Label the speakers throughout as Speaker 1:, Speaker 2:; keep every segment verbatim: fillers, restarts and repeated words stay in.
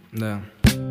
Speaker 1: Да.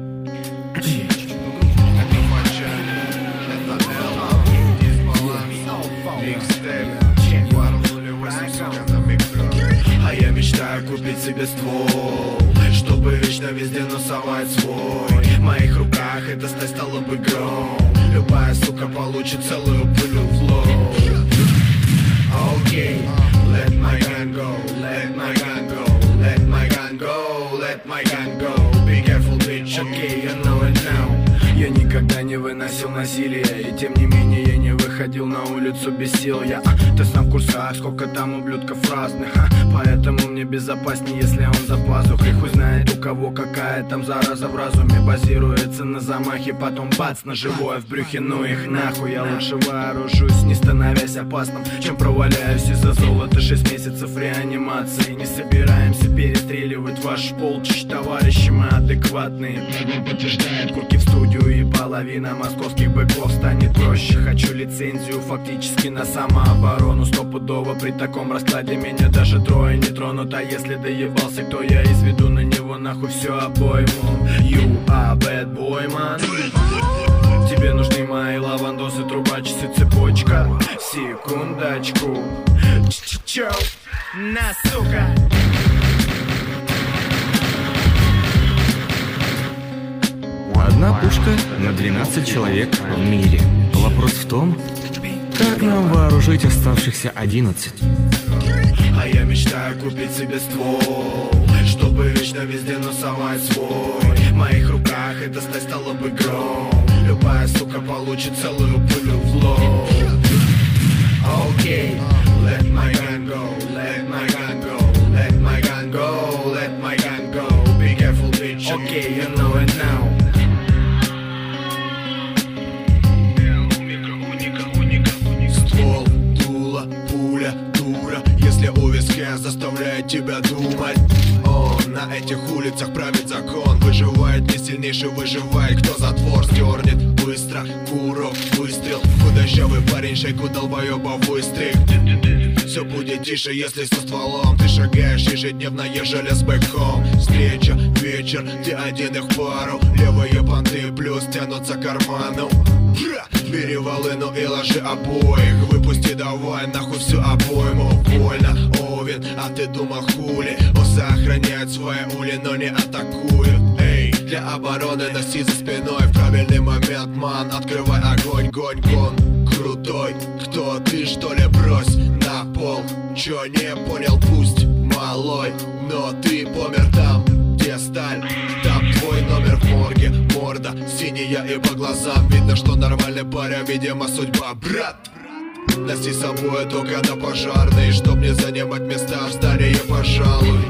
Speaker 2: А я мечтаю купить себе ствол, чтобы вечно везде носовать свой. В моих руках это стать стало бы гром. Любая сука получит целую пулю в лоб. Окей, let my gun go, let my gun go, let my gun go, let my gun go. Be careful, bitch, okay, you know it now. Я никогда не выносил насилия, и тем не менее я не выходил на улицу без сил. Я, а, ты сам в курсах, сколько там ублюдков разных, а, поэтому мне безопаснее, если он за пазухой. Хуй знает у кого какая там зараза в разуме базируется на замахе, потом бац, на живое в брюхе, ну их нахуй. Я лучше вооружусь, не становясь опасным, чем проваляюсь из-за золота. Шесть месяцев реанимации, не собираемся перестреливать ваш полчищ, товарищи, мы адекватные. Подтверждает курки в студию, и половина московских быков станет проще. Хочу лицензию фактически на самооборону. Стопудово при таком раскладе меня даже трое не тронут. А если доебался, кто я изведу на него нахуй все обойму. You are bad boy, man. Тебе нужны мои лавандосы, трубачи и цепочка. Секундочку. Чё? На, сука!
Speaker 1: Одна пушка на двенадцать человек в мире. Вопрос в том, как нам вооружить оставшихся одиннадцать.
Speaker 2: А я мечтаю купить себе ствол, чтобы вечно везде носовать свой. В моих руках это стать стало бы гром. Любая сука получит целую пулю в лоб. Окей, let my gun go, let my gun go, let my gun go, let my gun go. Be careful, bitch, okay, you know it now. Ствол, дуло, пуля, дура. Если у виска заставляет тебя думать, он на этих улицах правит закон. Выживает не сильнейший, выживает кто затвор сдернет. Быстро, курок, выстрел. Худощавый парень шейку долбоеба выстрел. Все будет тише, если со стволом ты шагаешь ежедневно, ежели с бэком. Встреча, вечер, ты один их пару. Левые понты плюс тянутся к карману. Бери волыну и ложи обоих. Выпусти давай нахуй всю обойму. Больно, Овен, а ты думал хули? Осы охраняют свои ули, но не атакуют. Эй, для обороны носи за спиной. В правильный момент, ман, открывай огонь, гонь, гон. Крутой, кто ты, что ли, брось на пол. Чё не понял, пусть малой, но ты помер там, где сталь. Там твой номер в морге, морда синяя и по глазам видно, что нормальный парень, видимо, судьба, брат. Носи с собой только на пожарный, чтоб не занимать места в здании, пожалуй.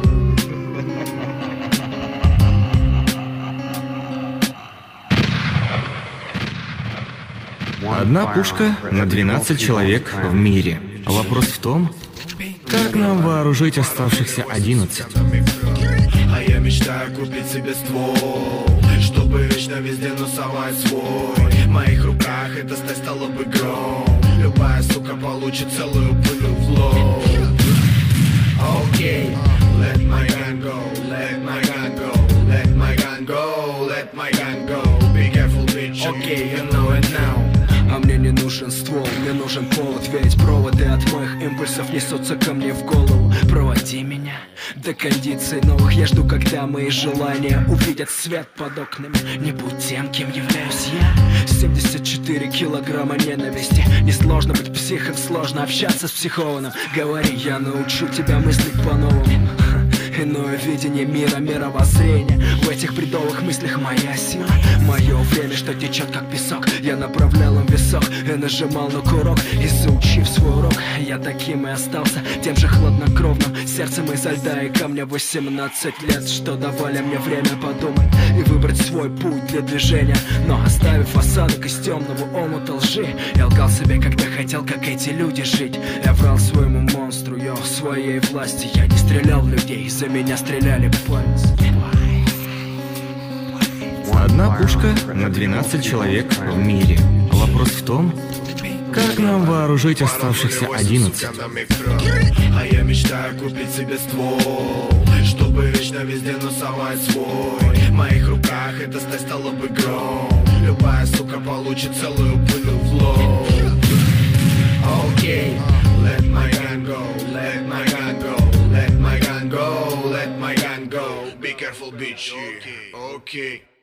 Speaker 1: Одна пушка на двенадцать человек в мире. Вопрос в том, как нам вооружить оставшихся одиннадцать.
Speaker 2: А я мечтаю купить себе ствол, чтобы вечно везде носовать свой. В моих руках это стать стало бы гром. Любая сука получит целую пулю в лоб. Окей, let my gun go, let my gun go, let my gun go, let my gun go. Be careful, bitch, okay, you know it now.
Speaker 3: А мне не нужен ствол, мне нужен повод. Ведь проводы от моих импульсов несутся ко мне в голову. Проводи меня до кондиций новых. Я жду, когда мои желания увидят свет под окнами. Не будь тем, кем являюсь я. семьдесят четыре килограмма ненависти. Несложно быть психом, сложно общаться с психованным. Говори, я научу тебя мыслить по-новому. Иное видение мира, мировоззрения. В этих бредовых мыслях моя сила. Мое время, что течет как песок. Я направлял им висок и нажимал на курок. И заучив свой урок, я таким и остался. Тем же хладнокровным сердцем изо льда и камня. Восемнадцать лет, что давали мне время подумать и выбрать свой путь для движения. Но оставив осадок из темного омута лжи, я лгал себе, когда хотел, как эти люди, жить. Я врал своему монстру, я в своей власти. Я не стрелял в людей, за меня стреляли пальцы.
Speaker 1: Одна пушка на двенадцать человек в мире. Вопрос в том, как нам вооружить оставшихся одиннадцать.
Speaker 2: А я мечтаю купить себе ствол, чтобы вечно везде носовать свой. В моих руках всех эта стать стала бы гром. Любая сука получит целую пулю в лоб. Окей, let my gun go, let my gun go, let my gun go, let my gun go. Be careful, bitch. Окей.